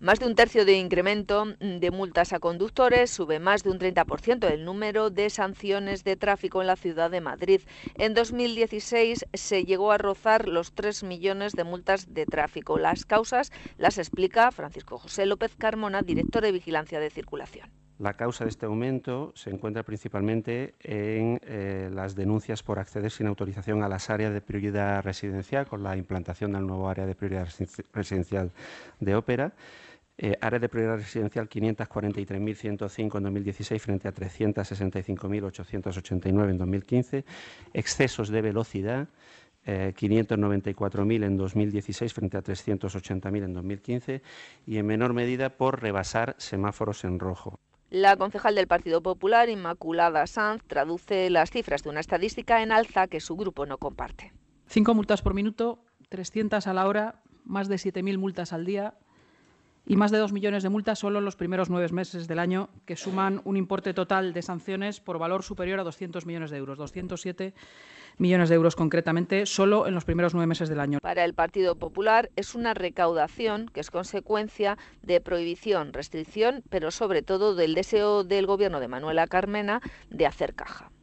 Más de un tercio de incremento de multas a conductores, sube más de un 30% el número de sanciones de tráfico en la ciudad de Madrid. En 2016 se llegó a rozar los 3 millones de multas de tráfico. Las causas las explica Francisco José López Carmona, director de Vigilancia de Circulación. La causa de este aumento se encuentra principalmente en las denuncias por acceder sin autorización a las áreas de prioridad residencial, con la implantación del nuevo área de prioridad residencial de Ópera. Área de prioridad residencial 543.105 en 2016 frente a 365.889 en 2015. Excesos de velocidad, 594.000 en 2016 frente a 380.000 en 2015. Y en menor medida por rebasar semáforos en rojo. La concejal del Partido Popular, Inmaculada Sanz, traduce las cifras de una estadística en alza que su grupo no comparte. 5 multas por minuto, 300 a la hora, más de 7.000 multas al día y más de 2 millones de multas solo en los primeros 9 meses del año, que suman un importe total de sanciones por valor superior a 200 millones de euros, 207 millones de euros concretamente, solo en los primeros 9 meses del año. Para el Partido Popular es una recaudación que es consecuencia de prohibición, restricción, pero sobre todo del deseo del Gobierno de Manuela Carmena de hacer caja.